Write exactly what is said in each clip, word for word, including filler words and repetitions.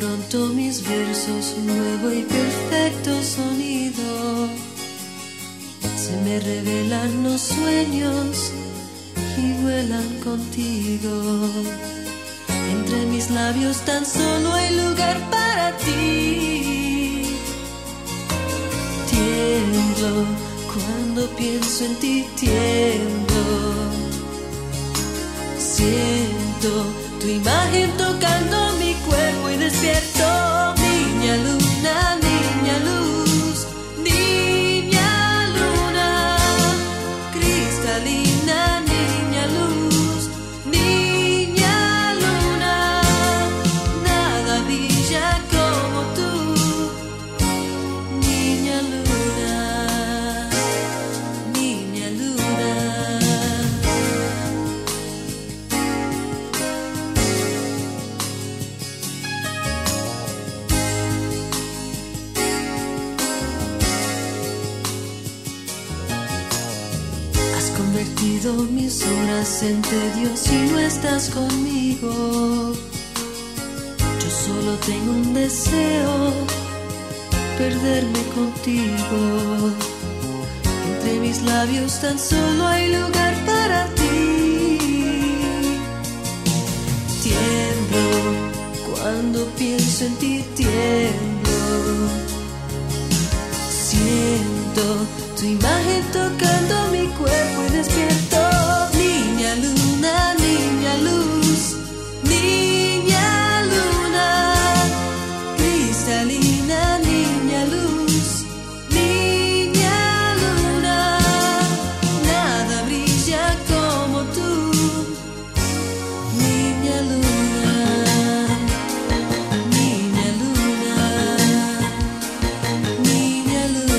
pronto mis versos un nuevo y perfecto sonido. Se me revelan los sueños y vuelan contigo. Entre mis labios tan solo hay lugar para ti. Tiemblo cuando pienso en ti, tiemblo. Siento tu imagen tocando mi cuerpo y despierto. Niña luna, niña luz, niña luna, cristalina, niña luz, niña luna. Nada brilla como tú, niña luna, niña luna. Convertido mis horas en tedios y no estás conmigo. Yo solo tengo un deseo, perderme contigo. Entre mis labios tan solo hay lugar para ti. Tiemblo cuando pienso en ti, tiemblo. Siento tu imagen tocando mi cuerpo y despierto. Niña luna, niña luz, niña luna, cristalina, niña luz, niña luna. Nada brilla como tú, niña luna, niña luna, niña luna.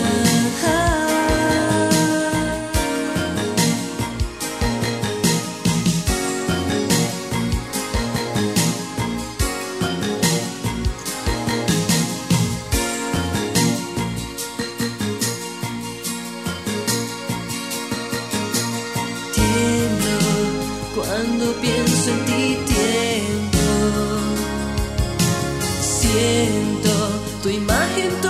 Cuando pienso en ti, tiemblo. Siento tu imagen.